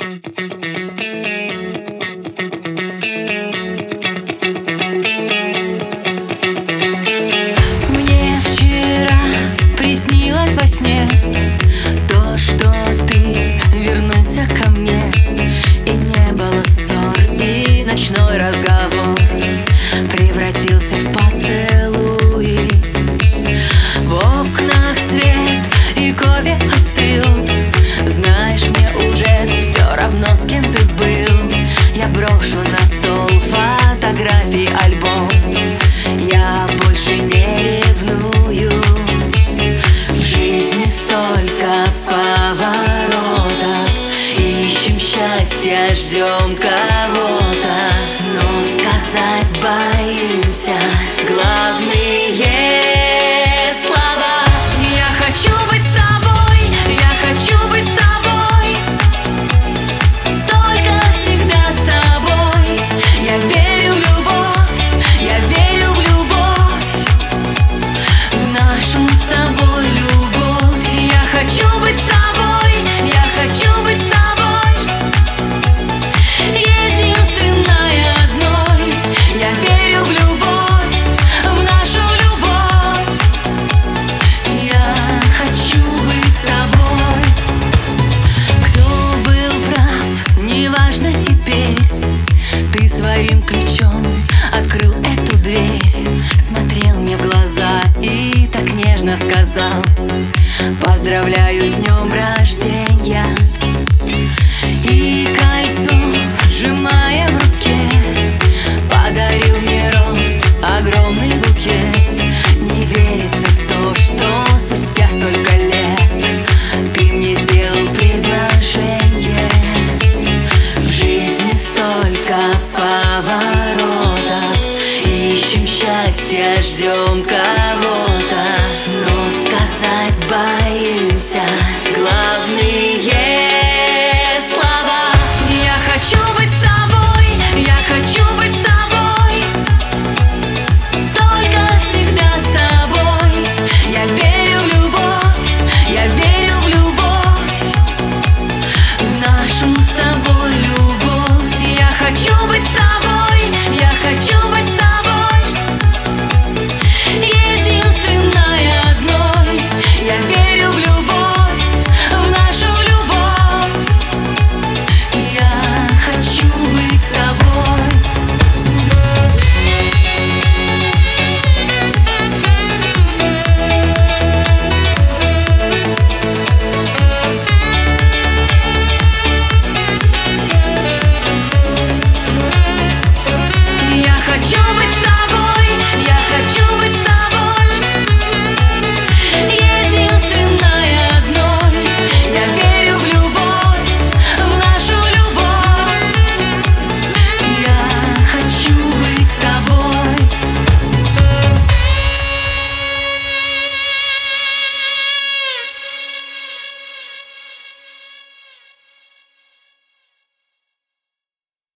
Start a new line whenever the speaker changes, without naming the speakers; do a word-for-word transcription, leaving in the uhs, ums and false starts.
Мне вчера приснилось во сне то, что ты вернулся ко мне, и не было ссор, и ночной разговор превратился в поцелуи. В окнах свет и кофе остыл. Знаешь, мне уже все равно, с кем ты был. Я брошу на стол фотографии, альбом. Я больше не ревную. В жизни столько поворотов. Ищем счастья, ждем кого-то, но сказать боимся главные слова. Я хочу быть с тобой, я хочу быть с тобой, только всегда с тобой. Я верю в любовь, я верю в любовь, в нашу с тобой любовь. Я хочу быть с тобой, я хочу быть с тобой, единственной одной. Я верю в любовь, в нашу любовь. Я хочу быть с тобой. Кто был прав, неважно теперь. Ты своим ключом открыл эту дверь, смотрел мне в глаза и так нежно сказал: поздравляю с днем рождения. И кольцо, сжимая в руке, подарил мне роз огромный букет. Не верится в то, что спустя столько лет ты мне сделал предложение. В жизни столько поворотов. Ищем счастья, ждем